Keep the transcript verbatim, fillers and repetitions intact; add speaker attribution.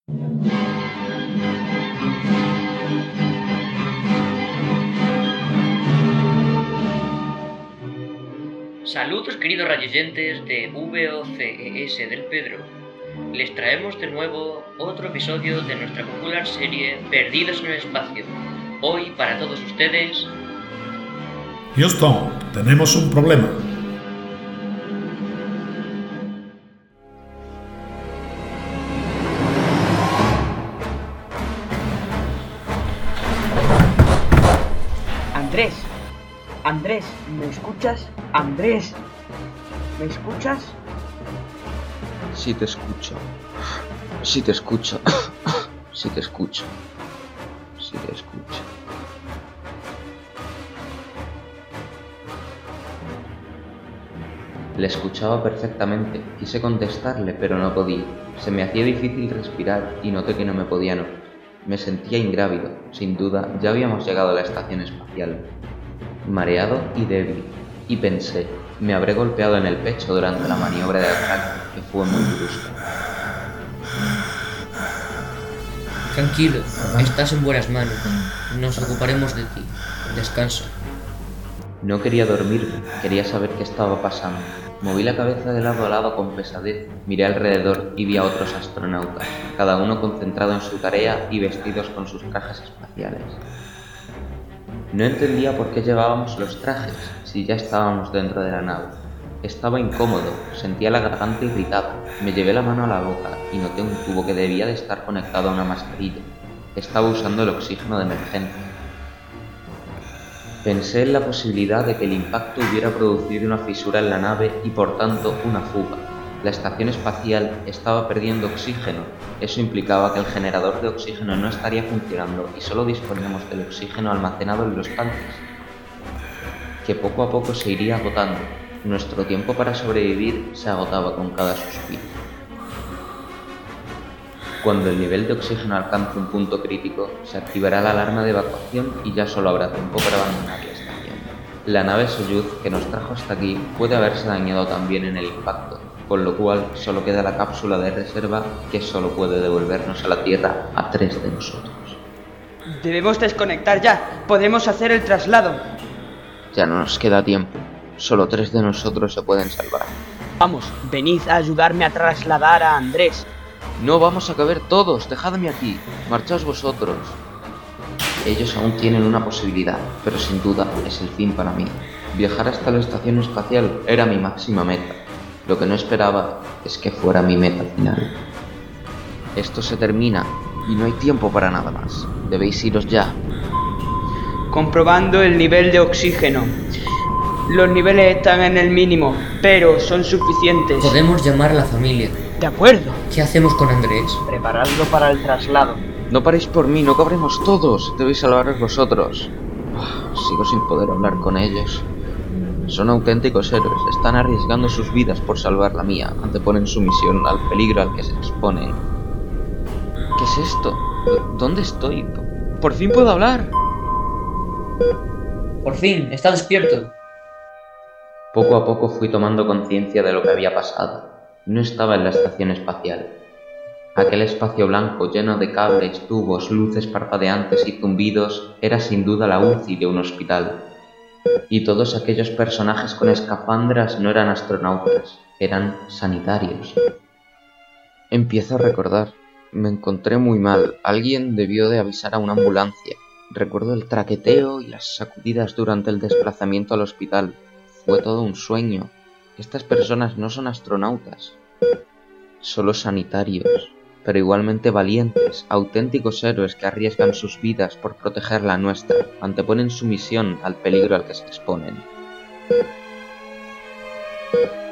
Speaker 1: Saludos queridos radioyentes de V O C E S del Pedro. Les traemos de nuevo otro episodio de nuestra popular serie Perdidos en el Espacio. Hoy para todos ustedes...
Speaker 2: Houston, tenemos un problema.
Speaker 3: Andrés, Andrés, ¿me escuchas? Andrés, ¿me escuchas?
Speaker 4: Sí te escucho. Sí te escucho. Sí te escucho. Sí te escucho. Le escuchaba perfectamente. Quise contestarle, pero no podía. Se me hacía difícil respirar y noté que no me podían oír. Me sentía ingrávido. Sin duda, ya habíamos llegado a la estación espacial. Mareado y débil. Y pensé, me habré golpeado en el pecho durante la maniobra de ataque, que fue muy brusca.
Speaker 1: Tranquilo, estás en buenas manos. Nos ocuparemos de ti. Descansa.
Speaker 4: No quería dormirme, quería saber qué estaba pasando. Moví la cabeza de lado a lado con pesadez, miré alrededor y vi a otros astronautas, cada uno concentrado en su tarea y vestidos con sus trajes espaciales. No entendía por qué llevábamos los trajes, si ya estábamos dentro de la nave. Estaba incómodo, sentía la garganta irritada, me llevé la mano a la boca y noté un tubo que debía de estar conectado a una mascarilla. Estaba usando el oxígeno de emergencia. Pensé en la posibilidad de que el impacto hubiera producido una fisura en la nave y por tanto una fuga. La estación espacial estaba perdiendo oxígeno. Eso implicaba que el generador de oxígeno no estaría funcionando y solo disponíamos del oxígeno almacenado en los tanques, que poco a poco se iría agotando. Nuestro tiempo para sobrevivir se agotaba con cada suspiro. Cuando el nivel de oxígeno alcance un punto crítico, se activará la alarma de evacuación y ya solo habrá tiempo para abandonar la estación. La nave Soyuz que nos trajo hasta aquí puede haberse dañado también en el impacto, con lo cual solo queda la cápsula de reserva que solo puede devolvernos a la Tierra a tres de nosotros.
Speaker 3: Debemos desconectar ya, podemos hacer el traslado.
Speaker 4: Ya no nos queda tiempo, solo tres de nosotros se pueden salvar.
Speaker 3: Vamos, venid a ayudarme a trasladar a Andrés.
Speaker 4: No vamos a caber todos, dejadme aquí, marchaos vosotros. Ellos aún tienen una posibilidad, pero sin duda es el fin para mí. Viajar hasta la estación espacial era mi máxima meta. Lo que no esperaba es que fuera mi meta final. Esto se termina y no hay tiempo para nada más. Debéis iros ya.
Speaker 3: Comprobando el nivel de oxígeno. Los niveles están en el mínimo, pero son suficientes.
Speaker 1: Podemos llamar a la familia.
Speaker 3: De acuerdo.
Speaker 1: ¿Qué hacemos con Andrés?
Speaker 3: Preparadlo para el traslado.
Speaker 4: No paréis por mí, no cabremos todos. Debéis salvaros vosotros. Oh, sigo sin poder hablar con ellos. Son auténticos héroes. Están arriesgando sus vidas por salvar la mía. Anteponen su misión al peligro al que se exponen. ¿Qué es esto? ¿Dónde estoy? ¿Por fin puedo hablar?
Speaker 1: Por fin, está despierto.
Speaker 4: Poco a poco fui tomando conciencia de lo que había pasado. No estaba en la estación espacial. Aquel espacio blanco lleno de cables, tubos, luces parpadeantes y zumbidos era sin duda la U C I de un hospital. Y todos aquellos personajes con escafandras no eran astronautas, eran sanitarios. Empiezo a recordar. Me encontré muy mal. Alguien debió de avisar a una ambulancia. Recuerdo el traqueteo y las sacudidas durante el desplazamiento al hospital. Fue todo un sueño. Estas personas no son astronautas, solo sanitarios, pero igualmente valientes, auténticos héroes que arriesgan sus vidas por proteger la nuestra, anteponen su misión al peligro al que se exponen.